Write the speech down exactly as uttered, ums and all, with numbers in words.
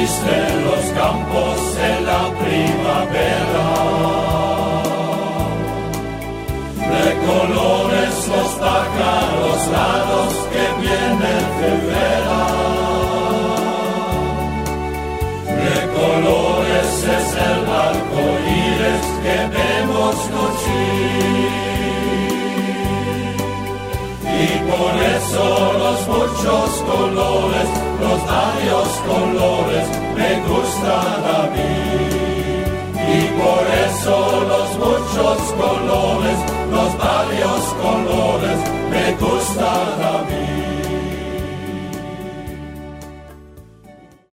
visten los campos en la primavera. De colores los pájaros raros que vienen de vera. De colores es el arco iris que vemos noche. Y por eso los muchos colores, los varios colores me gustan a mí. Y por eso los muchos colores, los varios